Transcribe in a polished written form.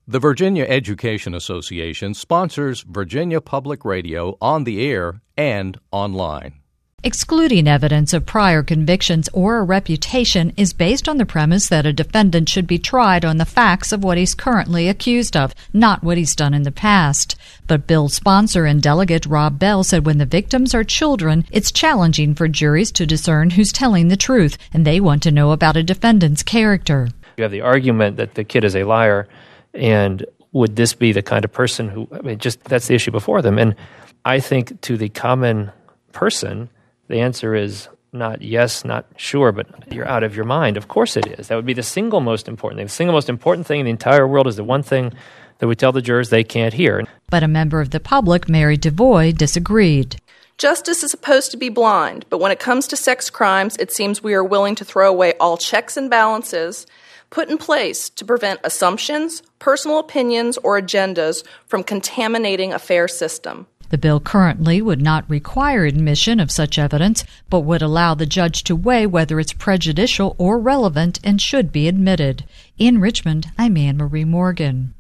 The Virginia Education Association sponsors Virginia Public Radio on the air and online. Excluding evidence of prior convictions or a reputation is based on the premise that a defendant should be tried on the facts of what he's currently accused of, not what he's done in the past. But bill's sponsor and delegate Rob Bell said when the victims are children, it's challenging for juries to discern who's telling the truth, and they want to know about a defendant's character. You have the argument that the kid is a liar, and would this be the kind of person who, that's the issue before them. And I think to the common person, the answer is not yes, not sure, but you're out of your mind. Of course it is. That would be the single most important thing. The single most important thing in the entire world is the one thing that we tell the jurors they can't hear. But a member of the public, Mary DeVoy, disagreed. Justice is supposed to be blind, but when it comes to sex crimes, it seems we are willing to throw away all checks and balances put in place to prevent assumptions, personal opinions, or agendas from contaminating a fair system. The bill currently would not require admission of such evidence, but would allow the judge to weigh whether it's prejudicial or relevant and should be admitted. In Richmond, I'm Anne Marie Morgan.